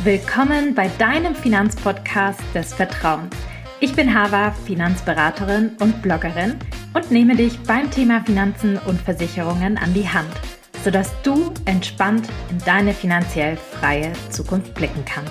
Willkommen bei deinem Finanzpodcast des Vertrauens. Ich bin Hava, Finanzberaterin und Bloggerin und nehme dich beim Thema Finanzen und Versicherungen an die Hand, sodass du entspannt in deine finanziell freie Zukunft blicken kannst.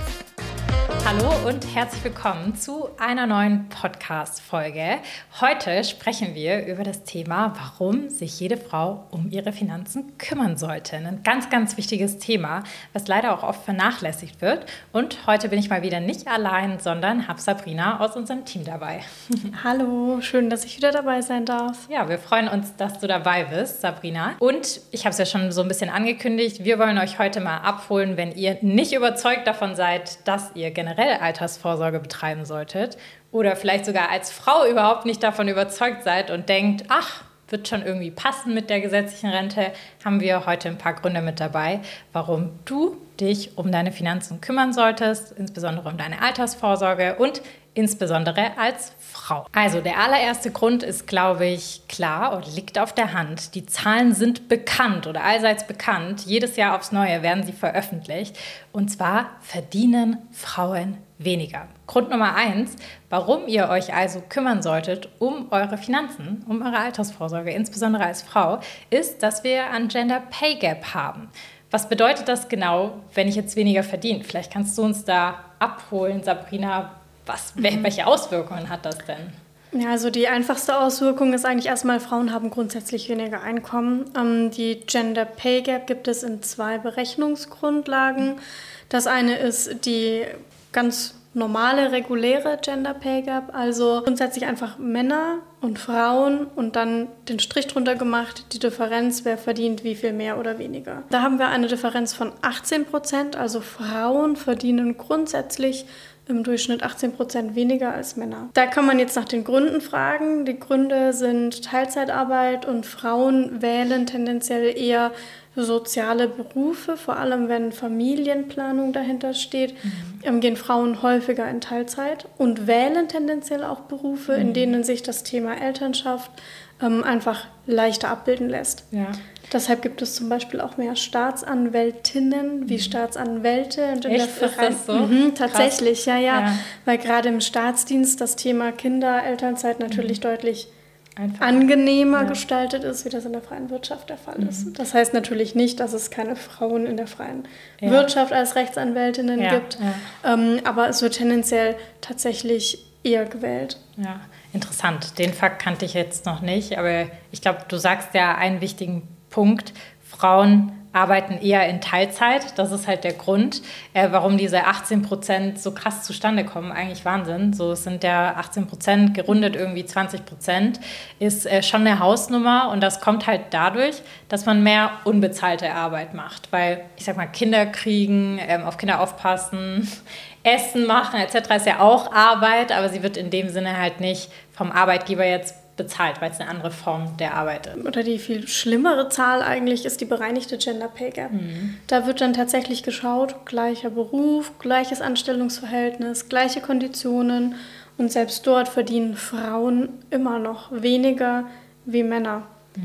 Hallo und herzlich willkommen zu einer neuen Podcast-Folge. Heute sprechen wir über das Thema, warum sich jede Frau um ihre Finanzen kümmern sollte. Ein ganz, ganz wichtiges Thema, was leider auch oft vernachlässigt wird. Und heute bin ich mal wieder nicht allein, sondern habe Sabrina aus unserem Team dabei. Hallo, schön, dass ich wieder dabei sein darf. Ja, wir freuen uns, dass du dabei bist, Sabrina. Und ich habe es ja schon so ein bisschen angekündigt, wir wollen euch heute mal abholen, wenn ihr nicht überzeugt davon seid, dass ihr generell Altersvorsorge betreiben solltet oder vielleicht sogar als Frau überhaupt nicht davon überzeugt seid und denkt, ach, wird schon irgendwie passen mit der gesetzlichen Rente, haben wir heute ein paar Gründe mit dabei, warum du dich um deine Finanzen kümmern solltest, insbesondere um deine Altersvorsorge und insbesondere als Frau. Also der allererste Grund ist, glaube ich, klar und liegt auf der Hand. Die Zahlen sind bekannt oder allseits bekannt. Jedes Jahr aufs Neue werden sie veröffentlicht. Und zwar verdienen Frauen weniger. Grund Nummer 1, warum ihr euch also kümmern solltet um eure Finanzen, um eure Altersvorsorge, insbesondere als Frau, ist, dass wir ein Gender Pay Gap haben. Was bedeutet das genau, wenn ich jetzt weniger verdiene? Vielleicht kannst du uns da abholen, Sabrina. Welche Auswirkungen hat das denn? Ja, also die einfachste Auswirkung ist eigentlich erstmal, Frauen haben grundsätzlich weniger Einkommen. Die Gender Pay Gap gibt es in 2 Berechnungsgrundlagen. Das eine ist die ganz normale, reguläre Gender Pay Gap, also grundsätzlich einfach Männer und Frauen und dann den Strich drunter gemacht, die Differenz, wer verdient wie viel mehr oder weniger. Da haben wir eine Differenz von 18%, also Frauen verdienen grundsätzlich im Durchschnitt 18% weniger als Männer. Da kann man jetzt nach den Gründen fragen. Die Gründe sind Teilzeitarbeit und Frauen wählen tendenziell eher soziale Berufe, vor allem wenn Familienplanung dahinter steht, gehen Frauen häufiger in Teilzeit und wählen tendenziell auch Berufe, in denen sich das Thema Elternschaft einfach leichter abbilden lässt. Ja. Deshalb gibt es zum Beispiel auch mehr Staatsanwältinnen wie Staatsanwälte. Und in Echt? Ist das so? Tatsächlich, ja. Weil gerade im Staatsdienst das Thema Kinder-Elternzeit natürlich deutlich angenehmer gestaltet ist, wie das in der freien Wirtschaft der Fall ist. Das heißt natürlich nicht, dass es keine Frauen in der freien Wirtschaft als Rechtsanwältinnen gibt, aber es wird tendenziell tatsächlich eher gewählt. Ja, interessant. Den Fakt kannte ich jetzt noch nicht, aber ich glaube, du sagst ja einen wichtigen Punkt. Frauen arbeiten eher in Teilzeit. Das ist halt der Grund, warum diese 18% so krass zustande kommen. Eigentlich Wahnsinn. So, es sind ja 18%, gerundet irgendwie 20%, ist schon eine Hausnummer. Und das kommt halt dadurch, dass man mehr unbezahlte Arbeit macht. Weil, ich sag mal, Kinder kriegen, auf Kinder aufpassen, Essen machen etc. ist ja auch Arbeit, aber sie wird in dem Sinne halt nicht vom Arbeitgeber jetzt bezahlt, weil es eine andere Form der Arbeit ist. Oder die viel schlimmere Zahl eigentlich ist die bereinigte Gender Pay Gap. Da wird dann tatsächlich geschaut, gleicher Beruf, gleiches Anstellungsverhältnis, gleiche Konditionen und selbst dort verdienen Frauen immer noch weniger wie Männer.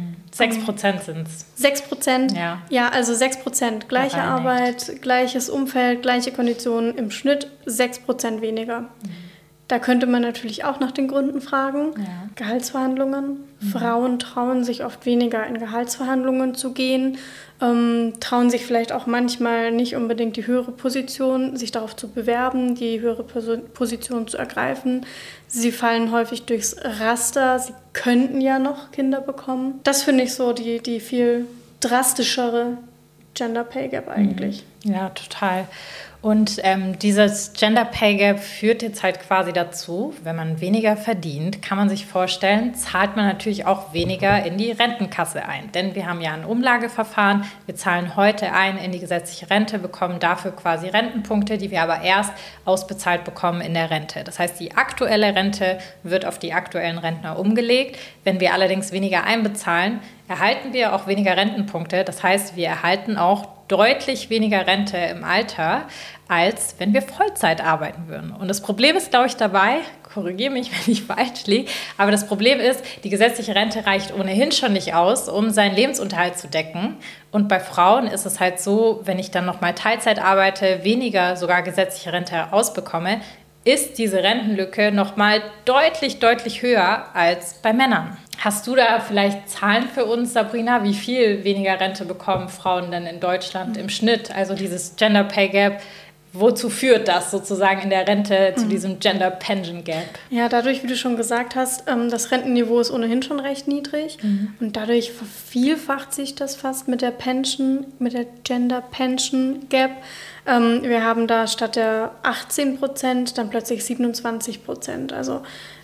6% sind es. 6%? Ja, also 6%. Gleiche Arbeit, gleiches Umfeld, gleiche Konditionen, im Schnitt 6% weniger. Da könnte man natürlich auch nach den Gründen fragen. Ja. Gehaltsverhandlungen. Frauen trauen sich oft weniger in Gehaltsverhandlungen zu gehen, trauen sich vielleicht auch manchmal nicht unbedingt die höhere Position, sich darauf zu bewerben, die höhere Position zu ergreifen. Sie fallen häufig durchs Raster. Sie könnten ja noch Kinder bekommen. Das finde ich so die viel drastischere Gender Pay Gap eigentlich. Ja, total. Und dieses Gender Pay Gap führt jetzt halt quasi dazu, wenn man weniger verdient, kann man sich vorstellen, zahlt man natürlich auch weniger in die Rentenkasse ein. Denn wir haben ja ein Umlageverfahren, wir zahlen heute ein in die gesetzliche Rente, bekommen dafür quasi Rentenpunkte, die wir aber erst ausbezahlt bekommen in der Rente. Das heißt, die aktuelle Rente wird auf die aktuellen Rentner umgelegt. Wenn wir allerdings weniger einbezahlen, erhalten wir auch weniger Rentenpunkte. Das heißt, wir erhalten auch deutlich weniger Rente im Alter, als wenn wir Vollzeit arbeiten würden. Und das Problem ist, glaube ich, dabei, korrigiere mich, wenn ich falsch liege. Aber das Problem ist, die gesetzliche Rente reicht ohnehin schon nicht aus, um seinen Lebensunterhalt zu decken. Und bei Frauen ist es halt so, wenn ich dann nochmal Teilzeit arbeite, weniger sogar gesetzliche Rente ausbekomme, ist diese Rentenlücke nochmal deutlich, deutlich höher als bei Männern. Hast du da vielleicht Zahlen für uns, Sabrina? Wie viel weniger Rente bekommen Frauen denn in Deutschland im Schnitt? Also dieses Gender Pay Gap, wozu führt das sozusagen in der Rente zu diesem Gender Pension Gap? Ja, dadurch, wie du schon gesagt hast, das Rentenniveau ist ohnehin schon recht niedrig und dadurch vervielfacht sich das fast mit der Gender Pension Gap. Wir haben da statt der 18% dann plötzlich 27%. Also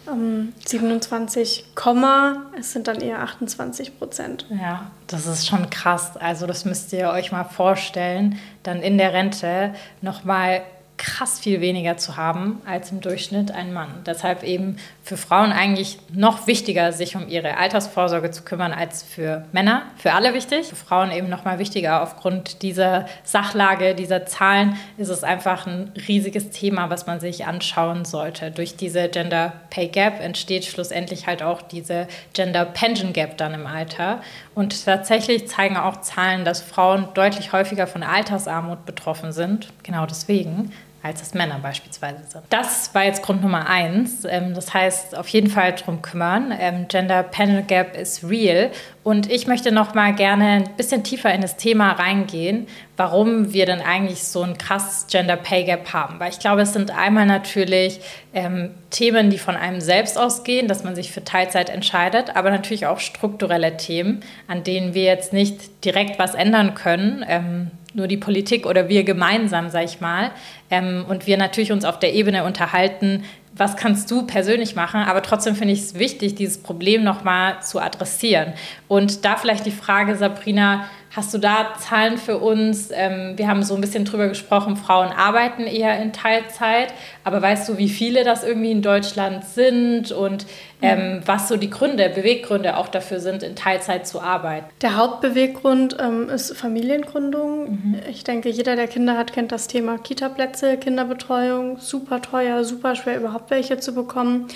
27, es sind dann eher 28%. Ja, das ist schon krass. Also das müsst ihr euch mal vorstellen, dann in der Rente nochmal krass viel weniger zu haben als im Durchschnitt ein Mann. Deshalb eben für Frauen eigentlich noch wichtiger, sich um ihre Altersvorsorge zu kümmern als für Männer. Für alle wichtig, für Frauen eben noch mal wichtiger. Aufgrund dieser Sachlage, dieser Zahlen ist es einfach ein riesiges Thema, was man sich anschauen sollte. Durch diese Gender Pay Gap entsteht schlussendlich halt auch diese Gender Pension Gap dann im Alter. Und tatsächlich zeigen auch Zahlen, dass Frauen deutlich häufiger von Altersarmut betroffen sind. Genau deswegen, als es Männer beispielsweise sind. Das war jetzt Grund Nummer 1. Das heißt, auf jeden Fall drum kümmern. Gender Pension Gap ist real. Und ich möchte noch mal gerne ein bisschen tiefer in das Thema reingehen, warum wir denn eigentlich so ein krasses Gender Pay Gap haben. Weil ich glaube, es sind einmal natürlich Themen, die von einem selbst ausgehen, dass man sich für Teilzeit entscheidet, aber natürlich auch strukturelle Themen, an denen wir jetzt nicht direkt was ändern können, nur die Politik oder wir gemeinsam, sag ich mal. Und wir natürlich uns auf der Ebene unterhalten, was kannst du persönlich machen, aber trotzdem finde ich es wichtig, dieses Problem nochmal zu adressieren. Und da vielleicht die Frage, Sabrina, hast du da Zahlen für uns? Wir haben so ein bisschen drüber gesprochen, Frauen arbeiten eher in Teilzeit, aber weißt du, wie viele das irgendwie in Deutschland sind und was so die Beweggründe auch dafür sind, in Teilzeit zu arbeiten? Der Hauptbeweggrund ist Familiengründung. Ich denke, jeder, der Kinder hat, kennt das Thema Kita-Plätze, Kinderbetreuung, super teuer, super schwer überhaupt welche zu bekommen.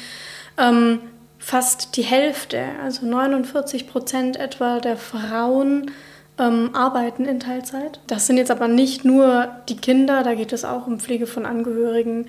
Fast die Hälfte, also 49% etwa der Frauen arbeiten in Teilzeit. Das sind jetzt aber nicht nur die Kinder, da geht es auch um Pflege von Angehörigen.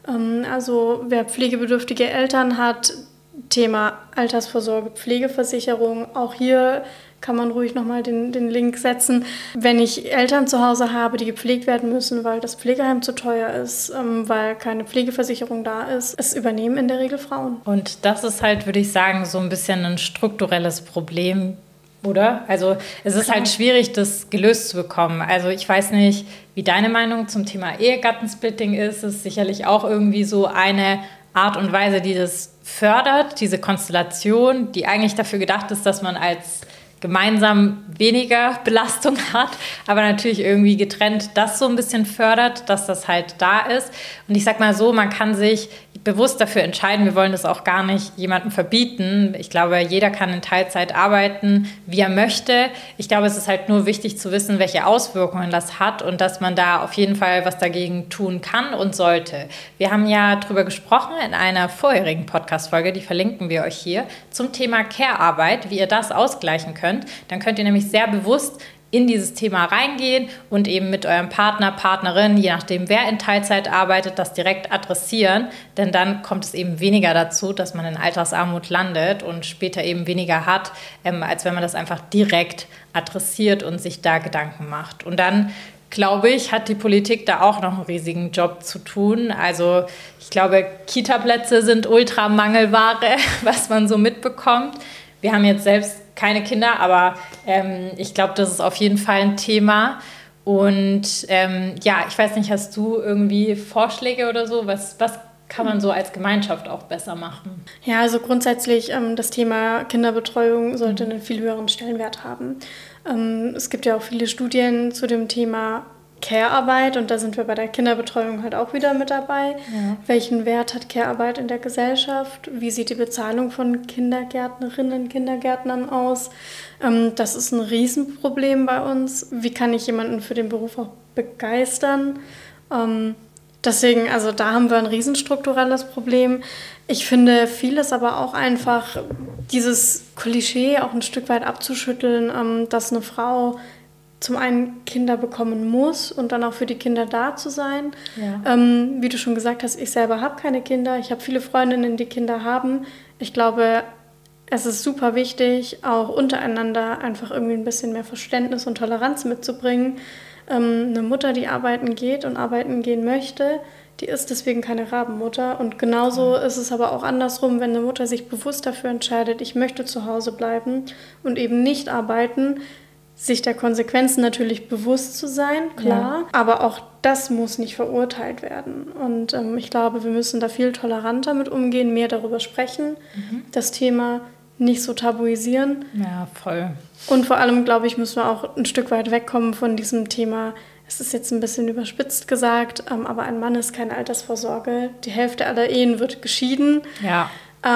Also wer pflegebedürftige Eltern hat, Thema Altersvorsorge, Pflegeversicherung, auch hier kann man ruhig nochmal den Link setzen. Wenn ich Eltern zu Hause habe, die gepflegt werden müssen, weil das Pflegeheim zu teuer ist, weil keine Pflegeversicherung da ist, es übernehmen in der Regel Frauen. Und das ist halt, würde ich sagen, so ein bisschen ein strukturelles Problem, oder? Also es ist halt schwierig, das gelöst zu bekommen. Also ich weiß nicht, wie deine Meinung zum Thema Ehegattensplitting ist. Es ist sicherlich auch irgendwie so eine Art und Weise, die das fördert, diese Konstellation, die eigentlich dafür gedacht ist, dass man als gemeinsam weniger Belastung hat, aber natürlich irgendwie getrennt das so ein bisschen fördert, dass das halt da ist. Und ich sag mal so, man kann sich bewusst dafür entscheiden, wir wollen das auch gar nicht jemandem verbieten. Ich glaube, jeder kann in Teilzeit arbeiten, wie er möchte. Ich glaube, es ist halt nur wichtig zu wissen, welche Auswirkungen das hat und dass man da auf jeden Fall was dagegen tun kann und sollte. Wir haben ja drüber gesprochen in einer vorherigen Podcast-Folge, die verlinken wir euch hier, zum Thema Care-Arbeit, wie ihr das ausgleichen könnt. Dann könnt ihr nämlich sehr bewusst in dieses Thema reingehen und eben mit eurem Partner, Partnerin, je nachdem wer in Teilzeit arbeitet, das direkt adressieren, denn dann kommt es eben weniger dazu, dass man in Altersarmut landet und später eben weniger hat, als wenn man das einfach direkt adressiert und sich da Gedanken macht. Und dann, glaube ich, hat die Politik da auch noch einen riesigen Job zu tun. Also ich glaube, Kita-Plätze sind Ultramangelware, was man so mitbekommt. Wir haben jetzt selbst keine Kinder, aber ich glaube, das ist auf jeden Fall ein Thema. Und ich weiß nicht, hast du irgendwie Vorschläge oder so? Was kann man so als Gemeinschaft auch besser machen? Ja, also grundsätzlich das Thema Kinderbetreuung sollte einen viel höheren Stellenwert haben. Es gibt ja auch viele Studien zu dem Thema Care-Arbeit und da sind wir bei der Kinderbetreuung halt auch wieder mit dabei. Ja. Welchen Wert hat Care-Arbeit in der Gesellschaft? Wie sieht die Bezahlung von Kindergärtnerinnen, Kindergärtnern aus? Das ist ein Riesenproblem bei uns. Wie kann ich jemanden für den Beruf auch begeistern? Deswegen, also da haben wir ein riesenstrukturelles Problem. Ich finde vieles aber auch einfach, dieses Klischee auch ein Stück weit abzuschütteln, dass eine Frau zum einen Kinder bekommen muss und dann auch für die Kinder da zu sein. Ja. Wie du schon gesagt hast, ich selber habe keine Kinder. Ich habe viele Freundinnen, die Kinder haben. Ich glaube, es ist super wichtig, auch untereinander einfach irgendwie ein bisschen mehr Verständnis und Toleranz mitzubringen. Eine Mutter, die arbeiten geht und arbeiten gehen möchte, die ist deswegen keine Rabenmutter. Und genauso ist es aber auch andersrum, wenn eine Mutter sich bewusst dafür entscheidet, ich möchte zu Hause bleiben und eben nicht arbeiten, sich der Konsequenzen natürlich bewusst zu sein, klar, aber auch das muss nicht verurteilt werden. Und ich glaube, wir müssen da viel toleranter mit umgehen, mehr darüber sprechen, das Thema nicht so tabuisieren. Ja, voll. Und vor allem, glaube ich, müssen wir auch ein Stück weit wegkommen von diesem Thema, es ist jetzt ein bisschen überspitzt gesagt, aber ein Mann ist keine Altersvorsorge. Die Hälfte aller Ehen wird geschieden. Ja.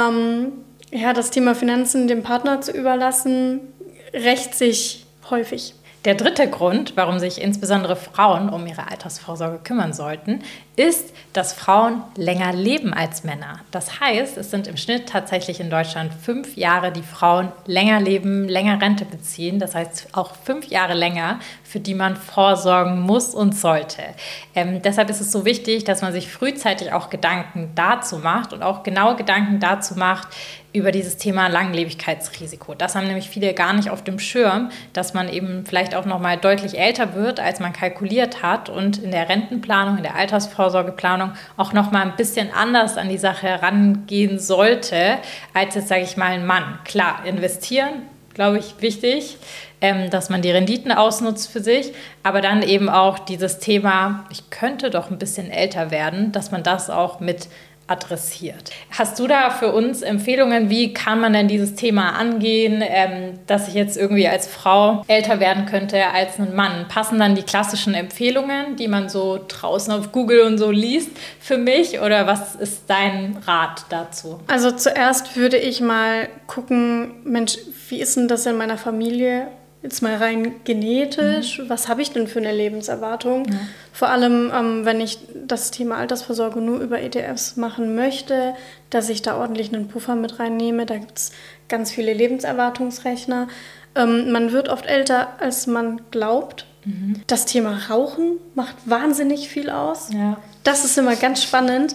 Das Thema Finanzen dem Partner zu überlassen, rächt sich häufig. Der dritte Grund, warum sich insbesondere Frauen um ihre Altersvorsorge kümmern sollten, ist, dass Frauen länger leben als Männer. Das heißt, es sind im Schnitt tatsächlich in Deutschland 5 Jahre, die Frauen länger leben, länger Rente beziehen. Das heißt auch 5 Jahre länger, für die man vorsorgen muss und sollte. Deshalb ist es so wichtig, dass man sich frühzeitig auch Gedanken dazu macht und auch genau Gedanken dazu macht, über dieses Thema Langlebigkeitsrisiko. Das haben nämlich viele gar nicht auf dem Schirm, dass man eben vielleicht auch noch mal deutlich älter wird, als man kalkuliert hat und in der Rentenplanung, in der Altersvorsorgeplanung auch noch mal ein bisschen anders an die Sache herangehen sollte, als jetzt, sage ich mal, ein Mann. Klar, investieren, glaube ich, wichtig, dass man die Renditen ausnutzt für sich, aber dann eben auch dieses Thema, ich könnte doch ein bisschen älter werden, dass man das auch mit adressiert. Hast du da für uns Empfehlungen, wie kann man denn dieses Thema angehen, dass ich jetzt irgendwie als Frau älter werden könnte als ein Mann? Passen dann die klassischen Empfehlungen, die man so draußen auf Google und so liest, für mich? Oder was ist dein Rat dazu? Also zuerst würde ich mal gucken, Mensch, wie ist denn das in meiner Familie? Jetzt mal rein genetisch, was habe ich denn für eine Lebenserwartung? Ja. Vor allem, wenn ich das Thema Altersvorsorge nur über ETFs machen möchte, dass ich da ordentlich einen Puffer mit reinnehme. Da gibt es ganz viele Lebenserwartungsrechner. Man wird oft älter, als man glaubt. Das Thema Rauchen macht wahnsinnig viel aus. Ja. Das ist immer ganz spannend.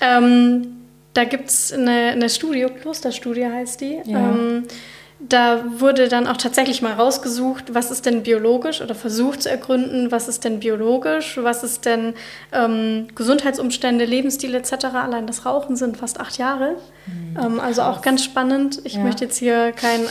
Da gibt es eine Studie, Klosterstudie heißt die. Ja. Da wurde dann auch tatsächlich mal rausgesucht, was ist denn biologisch oder versucht zu ergründen, was ist denn biologisch, was ist denn Gesundheitsumstände, Lebensstil etc. Allein das Rauchen sind fast 8 Jahre. Also auch ganz spannend. Ich möchte jetzt hier keinen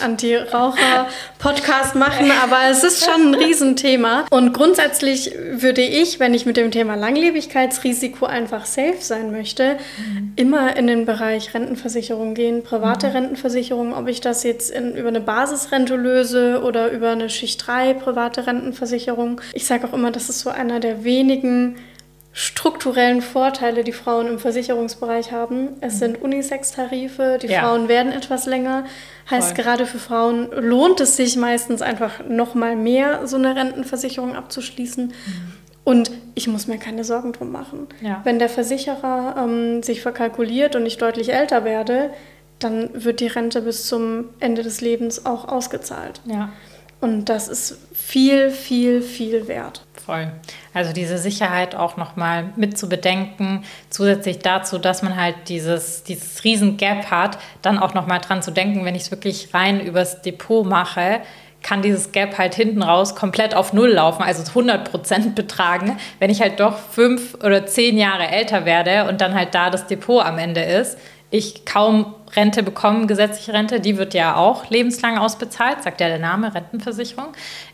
Anti-Raucher-Podcast machen, aber es ist schon ein Riesenthema. Und grundsätzlich würde ich, wenn ich mit dem Thema Langlebigkeitsrisiko einfach safe sein möchte, immer in den Bereich Rentenversicherung gehen, private Rentenversicherung, ob ich das jetzt über eine Basisrente löse oder über eine Schicht 3 private Rentenversicherung. Ich sage auch immer, das ist so einer der wenigen strukturellen Vorteile, die Frauen im Versicherungsbereich haben. Es sind Unisex-Tarife, die Frauen werden etwas länger. Heißt, gerade für Frauen lohnt es sich meistens einfach noch mal mehr, so eine Rentenversicherung abzuschließen. Und ich muss mir keine Sorgen drum machen. Ja. Wenn der Versicherer sich verkalkuliert und ich deutlich älter werde, dann wird die Rente bis zum Ende des Lebens auch ausgezahlt. Ja. Und das ist viel, viel, viel wert. Voll. Also diese Sicherheit auch nochmal mit zu bedenken, zusätzlich dazu, dass man halt dieses riesen Gap hat, dann auch nochmal dran zu denken, wenn ich es wirklich rein übers Depot mache, kann dieses Gap halt hinten raus komplett auf Null laufen, also 100% betragen, wenn ich halt doch 5 oder 10 Jahre älter werde und dann halt da das Depot am Ende ist, ich kaum Rente bekomme, gesetzliche Rente, die wird ja auch lebenslang ausbezahlt, sagt ja der Name, Rentenversicherung.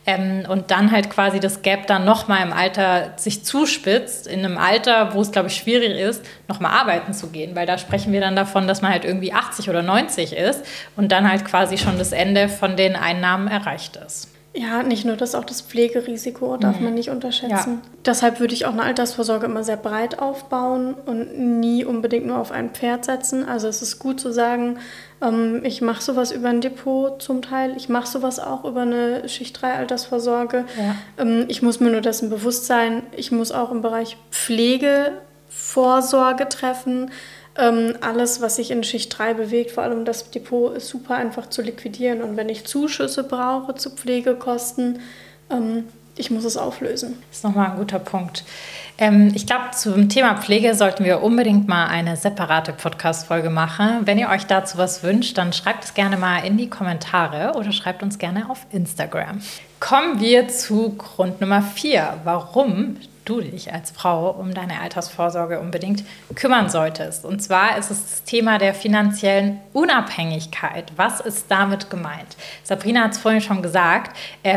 Und dann halt quasi das Gap dann nochmal im Alter sich zuspitzt, in einem Alter, wo es, glaube ich, schwierig ist, nochmal arbeiten zu gehen. Weil da sprechen wir dann davon, dass man halt irgendwie 80 oder 90 ist und dann halt quasi schon das Ende von den Einnahmen erreicht ist. Ja, nicht nur das, auch das Pflegerisiko darf man nicht unterschätzen. Ja. Deshalb würde ich auch eine Altersvorsorge immer sehr breit aufbauen und nie unbedingt nur auf ein Pferd setzen. Also es ist gut zu sagen, ich mache sowas über ein Depot zum Teil, ich mache sowas auch über eine Schicht 3 Altersvorsorge. Ja. Ich muss mir nur dessen bewusst sein, ich muss auch im Bereich Pflege Vorsorge treffen. Alles, was sich in Schicht 3 bewegt, vor allem das Depot, ist super einfach zu liquidieren. Und wenn ich Zuschüsse brauche zu Pflegekosten, ich muss es auflösen. Das ist nochmal ein guter Punkt. Ich glaube, zum Thema Pflege sollten wir unbedingt mal eine separate Podcast-Folge machen. Wenn ihr euch dazu was wünscht, dann schreibt es gerne mal in die Kommentare oder schreibt uns gerne auf Instagram. Kommen wir zu Grund Nummer 4, warum du dich als Frau um deine Altersvorsorge unbedingt kümmern solltest. Und zwar ist es das Thema der finanziellen Unabhängigkeit. Was ist damit gemeint? Sabrina hat es vorhin schon gesagt,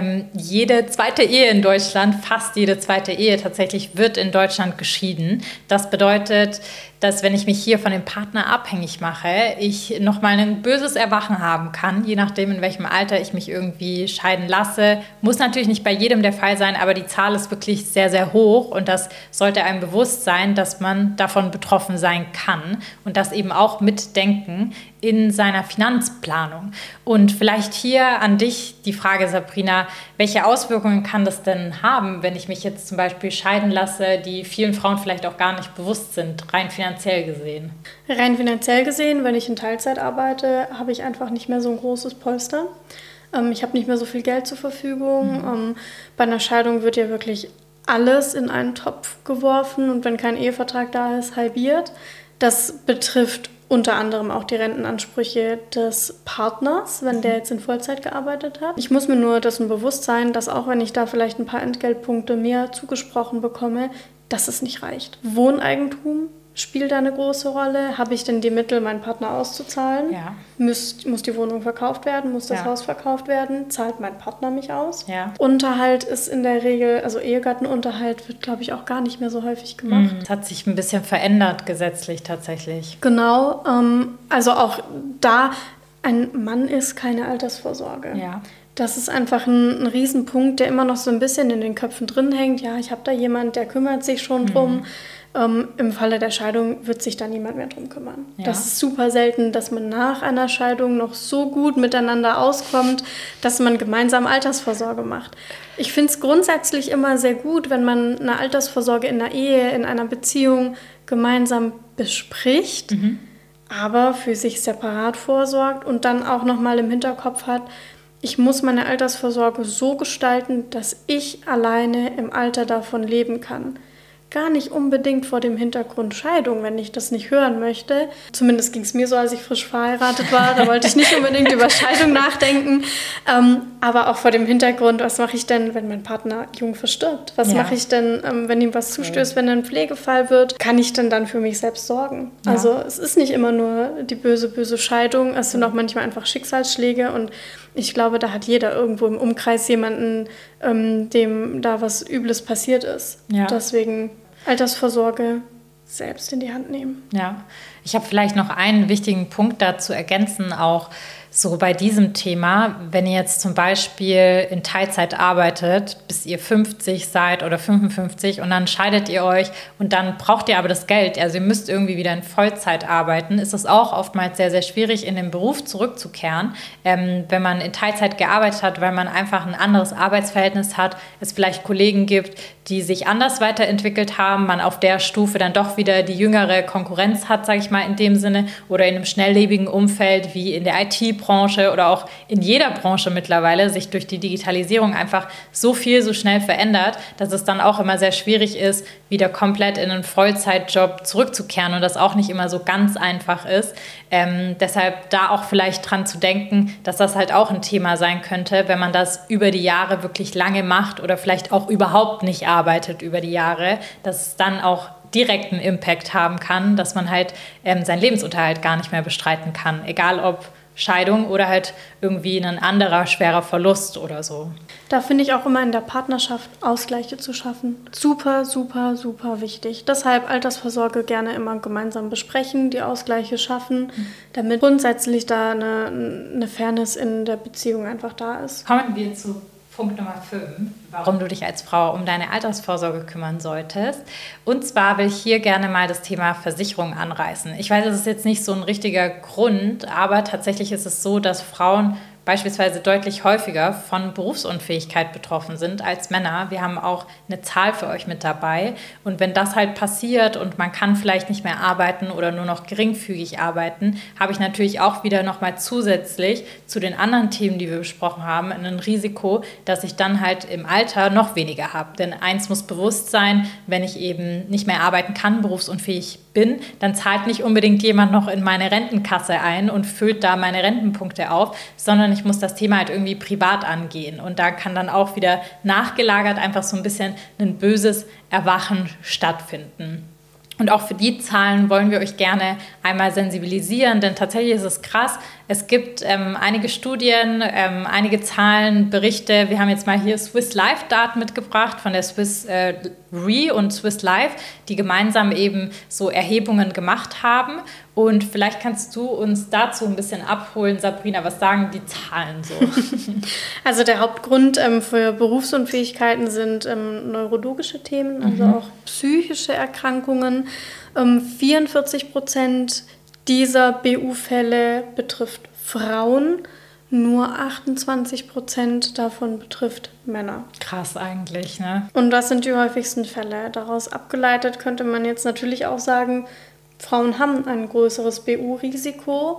jede zweite Ehe in Deutschland, fast jede zweite Ehe tatsächlich, wird in Deutschland geschieden. Das bedeutet, dass wenn ich mich hier von dem Partner abhängig mache, ich nochmal ein böses Erwachen haben kann, je nachdem, in welchem Alter ich mich irgendwie scheiden lasse. Muss natürlich nicht bei jedem der Fall sein, aber die Zahl ist wirklich sehr, sehr hoch und das sollte einem bewusst sein, dass man davon betroffen sein kann und das eben auch mitdenken in seiner Finanzplanung. Und vielleicht hier an dich die Frage, Sabrina, welche Auswirkungen kann das denn haben, wenn ich mich jetzt zum Beispiel scheiden lasse, die vielen Frauen vielleicht auch gar nicht bewusst sind, rein finanziell gesehen? Rein finanziell gesehen, wenn ich in Teilzeit arbeite, habe ich einfach nicht mehr so ein großes Polster. Ich habe nicht mehr so viel Geld zur Verfügung. Bei einer Scheidung wird ja wirklich alles in einen Topf geworfen und wenn kein Ehevertrag da ist, halbiert. Das betrifft unter anderem auch die Rentenansprüche des Partners, wenn der jetzt in Vollzeit gearbeitet hat. Ich muss mir nur dessen bewusst sein, dass auch wenn ich da vielleicht ein paar Entgeltpunkte mehr zugesprochen bekomme, dass es nicht reicht. Wohneigentum spielt da eine große Rolle. Habe ich denn die Mittel, meinen Partner auszuzahlen? Ja. Muss die Wohnung verkauft werden? Muss das Haus verkauft werden? Zahlt mein Partner mich aus? Ja. Unterhalt ist in der Regel, also Ehegattenunterhalt wird, glaube ich, auch gar nicht mehr so häufig gemacht. Das hat sich ein bisschen verändert gesetzlich tatsächlich. Genau, also auch da, ein Mann ist keine Altersvorsorge. Ja. Das ist einfach ein Riesenpunkt, der immer noch so ein bisschen in den Köpfen drin hängt. Ja, ich habe da jemand, der kümmert sich schon drum. Im Falle der Scheidung wird sich da niemand mehr drum kümmern. Ja. Das ist super selten, dass man nach einer Scheidung noch so gut miteinander auskommt, dass man gemeinsam Altersvorsorge macht. Ich finde es grundsätzlich immer sehr gut, wenn man eine Altersvorsorge in einer Ehe, in einer Beziehung gemeinsam bespricht, aber für sich separat vorsorgt und dann auch nochmal im Hinterkopf hat, ich muss meine Altersvorsorge so gestalten, dass ich alleine im Alter davon leben kann. Gar nicht unbedingt vor dem Hintergrund Scheidung, wenn ich das nicht hören möchte. Zumindest ging es mir so, als ich frisch verheiratet war. Da wollte ich nicht unbedingt über Scheidung nachdenken. Aber auch vor dem Hintergrund, was mache ich denn, wenn mein Partner jung verstirbt? Was mache ich denn, wenn ihm was zustößt, wenn er ein Pflegefall wird? Kann ich denn dann für mich selbst sorgen? Ja. Also es ist nicht immer nur die böse, böse Scheidung. Es sind auch manchmal einfach Schicksalsschläge und ich glaube, da hat jeder irgendwo im Umkreis jemanden, dem da was Übles passiert ist. Ja. Deswegen Altersvorsorge selbst in die Hand nehmen. Ja, ich habe vielleicht noch einen wichtigen Punkt dazu ergänzen, auch so bei diesem Thema, wenn ihr jetzt zum Beispiel in Teilzeit arbeitet, bis ihr 50 seid oder 55 und dann scheidet ihr euch und dann braucht ihr aber das Geld, also ihr müsst irgendwie wieder in Vollzeit arbeiten, ist es auch oftmals sehr, sehr schwierig, in den Beruf zurückzukehren, wenn man in Teilzeit gearbeitet hat, weil man einfach ein anderes Arbeitsverhältnis hat, es vielleicht Kollegen gibt, die sich anders weiterentwickelt haben, man auf der Stufe dann doch wieder die jüngere Konkurrenz hat, sage ich mal in dem Sinne, oder in einem schnelllebigen Umfeld wie in der IT-Branche oder auch in jeder Branche mittlerweile sich durch die Digitalisierung einfach so viel, so schnell verändert, dass es dann auch immer sehr schwierig ist, wieder komplett in einen Vollzeitjob zurückzukehren und das auch nicht immer so ganz einfach ist. Deshalb da auch vielleicht dran zu denken, dass das halt auch ein Thema sein könnte, wenn man das über die Jahre wirklich lange macht oder vielleicht auch überhaupt nicht arbeitet über die Jahre, dass es dann auch direkten Impact haben kann, dass man halt seinen Lebensunterhalt gar nicht mehr bestreiten kann, egal ob Scheidung oder halt irgendwie ein anderer schwerer Verlust oder so. Da finde ich auch immer in der Partnerschaft Ausgleiche zu schaffen. Super, super, super wichtig. Deshalb Altersvorsorge gerne immer gemeinsam besprechen, die Ausgleiche schaffen, damit grundsätzlich da eine Fairness in der Beziehung einfach da ist. Kommen wir zu Punkt Nummer 5, warum du dich als Frau um deine Altersvorsorge kümmern solltest. Und zwar will ich hier gerne mal das Thema Versicherung anreißen. Ich weiß, das ist jetzt nicht so ein richtiger Grund, aber tatsächlich ist es so, dass Frauen beispielsweise deutlich häufiger von Berufsunfähigkeit betroffen sind als Männer. Wir haben auch eine Zahl für euch mit dabei. Und wenn das halt passiert und man kann vielleicht nicht mehr arbeiten oder nur noch geringfügig arbeiten, habe ich natürlich auch wieder nochmal zusätzlich zu den anderen Themen, die wir besprochen haben, ein Risiko, dass ich dann halt im Alter noch weniger habe. Denn eins muss bewusst sein, wenn ich eben nicht mehr arbeiten kann, berufsunfähig bin, dann zahlt nicht unbedingt jemand noch in meine Rentenkasse ein und füllt da meine Rentenpunkte auf, sondern ich muss das Thema halt irgendwie privat angehen. Und da kann dann auch wieder nachgelagert einfach so ein bisschen ein böses Erwachen stattfinden. Und auch für die Zahlen wollen wir euch gerne einmal sensibilisieren, denn tatsächlich ist es krass. Es gibt einige Studien, einige Zahlen, Berichte. Wir haben jetzt mal hier Swiss Life Daten mitgebracht von der Swiss Re und Swiss Life, die gemeinsam eben so Erhebungen gemacht haben. Und vielleicht kannst du uns dazu ein bisschen abholen, Sabrina. Was sagen die Zahlen so? Also der Hauptgrund für Berufsunfähigkeiten sind neurologische Themen, also auch psychische Erkrankungen. 44% dieser BU-Fälle betrifft Frauen, nur 28% davon betrifft Männer. Krass eigentlich, ne? Und das sind die häufigsten Fälle. Daraus abgeleitet könnte man jetzt natürlich auch sagen, Frauen haben ein größeres BU-Risiko.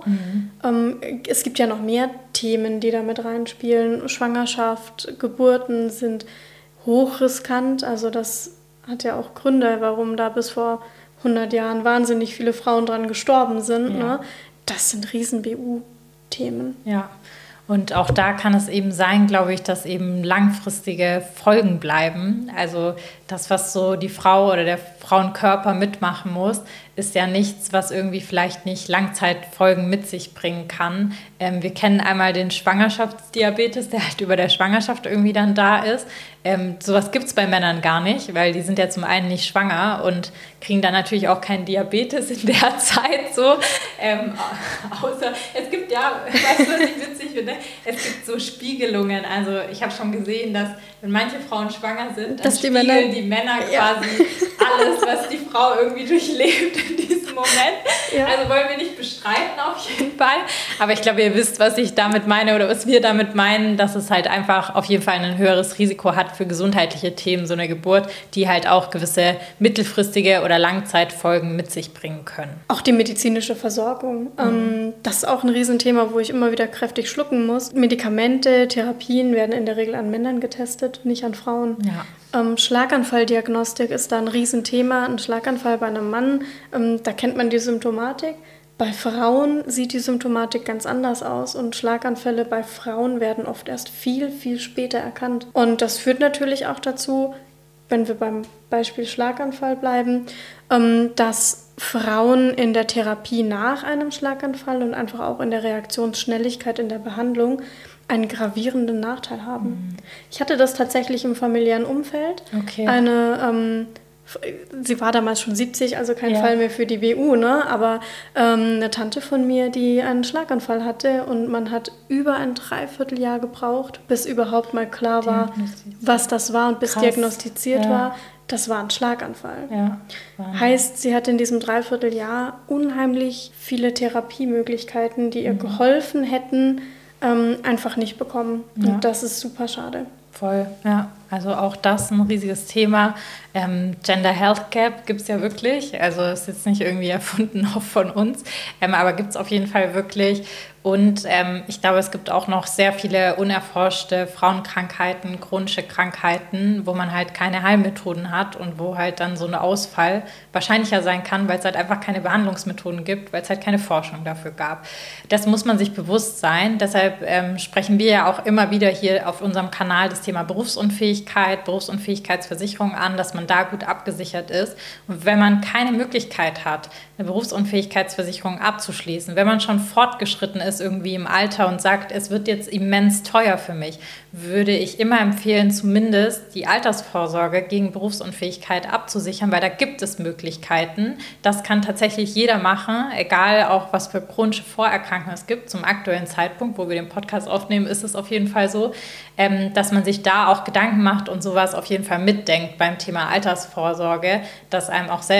Es gibt ja noch mehr Themen, die da mit reinspielen. Schwangerschaft, Geburten sind hochriskant. Also das hat ja auch Gründe, warum da bis vor 100 Jahren wahnsinnig viele Frauen dran gestorben sind. Ja. Ne? Das sind riesen BU-Themen. Ja. Und auch da kann es eben sein, glaube ich, dass eben langfristige Folgen bleiben. Also das, was so die Frau oder der Frauenkörper mitmachen muss, ist ja nichts, was irgendwie vielleicht nicht Langzeitfolgen mit sich bringen kann. Wir kennen einmal den Schwangerschaftsdiabetes, der halt über der Schwangerschaft irgendwie dann da ist. Sowas gibt es bei Männern gar nicht, weil die sind ja zum einen nicht schwanger und kriegen dann natürlich auch keinen Diabetes in der Zeit so. Außer, es gibt ja, weißt du, was ich witzig finde? Es gibt so Spiegelungen. Also ich habe schon gesehen, dass wenn manche Frauen schwanger sind, dann spiegeln die Männer quasi alles, was die Frau irgendwie durchlebt in diesem Moment. Ja. Also wollen wir nicht bestreiten auf jeden Fall. Aber ich glaube, ihr wisst, was ich damit meine oder was wir damit meinen, dass es halt einfach auf jeden Fall ein höheres Risiko hat für gesundheitliche Themen, so eine Geburt, die halt auch gewisse mittelfristige oder Langzeitfolgen mit sich bringen können. Auch die medizinische Versorgung. Das ist auch ein Riesenthema, wo ich immer wieder kräftig schlucken muss. Medikamente, Therapien werden in der Regel an Männern getestet, nicht an Frauen. Ja. Schlaganfalldiagnostik ist da ein Riesenthema. Ein Schlaganfall bei einem Mann, da kennt man die Symptomatik. Bei Frauen sieht die Symptomatik ganz anders aus und Schlaganfälle bei Frauen werden oft erst viel, viel später erkannt. Und das führt natürlich auch dazu, wenn wir beim Beispiel Schlaganfall bleiben, dass Frauen in der Therapie nach einem Schlaganfall und einfach auch in der Reaktionsschnelligkeit in der Behandlung einen gravierenden Nachteil haben. Ich hatte das tatsächlich im familiären Umfeld. Okay. Sie war damals schon 70, also kein Fall mehr für die BU, ne? Aber eine Tante von mir, die einen Schlaganfall hatte und man hat über ein Dreivierteljahr gebraucht, bis überhaupt mal klar war, was das war und bis diagnostiziert war, das war ein Schlaganfall. Ja. Heißt, sie hat in diesem Dreivierteljahr unheimlich viele Therapiemöglichkeiten, die ihr geholfen hätten, einfach nicht bekommen. Ja. Und das ist super schade. Voll, ja. Also auch das ein riesiges Thema. Gender Health Gap gibt es ja wirklich. Also ist jetzt nicht irgendwie erfunden auch von uns, aber gibt es auf jeden Fall wirklich. Und ich glaube, es gibt auch noch sehr viele unerforschte Frauenkrankheiten, chronische Krankheiten, wo man halt keine Heilmethoden hat und wo halt dann so ein Ausfall wahrscheinlicher sein kann, weil es halt einfach keine Behandlungsmethoden gibt, weil es halt keine Forschung dafür gab. Das muss man sich bewusst sein. Deshalb sprechen wir ja auch immer wieder hier auf unserem Kanal das Thema Berufsunfähigkeit, Berufsunfähigkeitsversicherung an, dass man da gut abgesichert ist. Und wenn man keine Möglichkeit hat, eine Berufsunfähigkeitsversicherung abzuschließen, wenn man schon fortgeschritten ist irgendwie im Alter und sagt, es wird jetzt immens teuer für mich, würde ich immer empfehlen, zumindest die Altersvorsorge gegen Berufsunfähigkeit abzusichern, weil da gibt es Möglichkeiten. Das kann tatsächlich jeder machen, egal auch was für chronische Vorerkrankungen es gibt. Zum aktuellen Zeitpunkt, wo wir den Podcast aufnehmen, ist es auf jeden Fall so, dass man sich da auch Gedanken macht und sowas auf jeden Fall mitdenkt beim Thema Altersvorsorge, dass einem auch selbst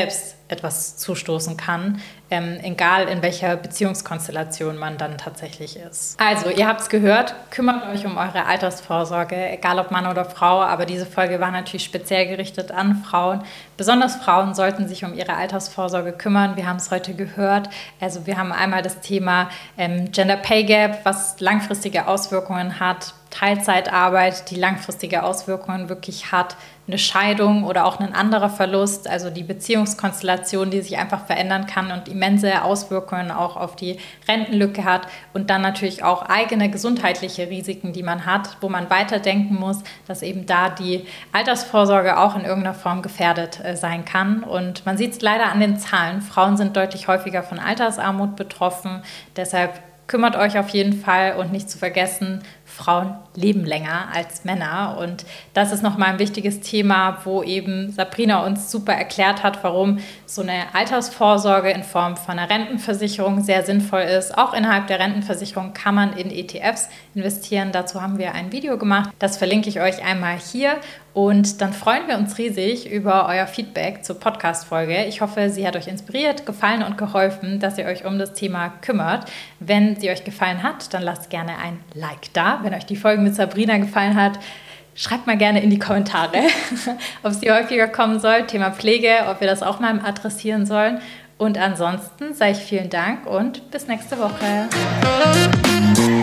etwas zustoßen kann, egal in welcher Beziehungskonstellation man dann tatsächlich ist. Also, ihr habt es gehört, kümmert euch um eure Altersvorsorge, egal ob Mann oder Frau, aber diese Folge war natürlich speziell gerichtet an Frauen. Besonders Frauen sollten sich um ihre Altersvorsorge kümmern. Wir haben es heute gehört. Also wir haben einmal das Thema Gender Pay Gap, was langfristige Auswirkungen hat, Teilzeitarbeit, die langfristige Auswirkungen wirklich hat, eine Scheidung oder auch ein anderer Verlust, also die Beziehungskonstellation, die sich einfach verändern kann und immense Auswirkungen auch auf die Rentenlücke hat und dann natürlich auch eigene gesundheitliche Risiken, die man hat, wo man weiterdenken muss, dass eben da die Altersvorsorge auch in irgendeiner Form gefährdet sein kann. Und man sieht es leider an den Zahlen. Frauen sind deutlich häufiger von Altersarmut betroffen. Deshalb kümmert euch auf jeden Fall und nicht zu vergessen, Frauen leben länger als Männer. Und das ist nochmal ein wichtiges Thema, wo eben Sabrina uns super erklärt hat, warum so eine Altersvorsorge in Form von einer Rentenversicherung sehr sinnvoll ist. Auch innerhalb der Rentenversicherung kann man in ETFs investieren. Dazu haben wir ein Video gemacht. Das verlinke ich euch einmal hier. Und dann freuen wir uns riesig über euer Feedback zur Podcast-Folge. Ich hoffe, sie hat euch inspiriert, gefallen und geholfen, dass ihr euch um das Thema kümmert. Wenn sie euch gefallen hat, dann lasst gerne ein Like da. Wenn euch die Folge mit Sabrina gefallen hat, schreibt mal gerne in die Kommentare, ob sie häufiger kommen soll. Thema Pflege, ob wir das auch mal adressieren sollen. Und ansonsten sage ich vielen Dank und bis nächste Woche.